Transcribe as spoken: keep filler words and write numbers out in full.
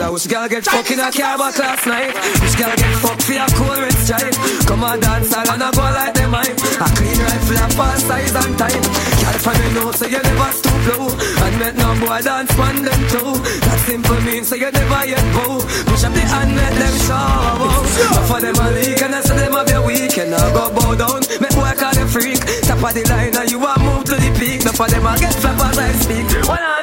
Cause which girl get fucked in a car back last night? Which girl get fucked for a cold red stripe? Come on dance all and I go like them hype. A clean rifle a pass size and time. Girl from me know so you never stoop low. And make no boy dance man them too. That simple means so you never yet go. Push up the hand let them show. But for them a leak and I say them have your weekend. I go bow down, make boy call them freak. Top of the line and you want move to the peak. But for them I get flap as I speak.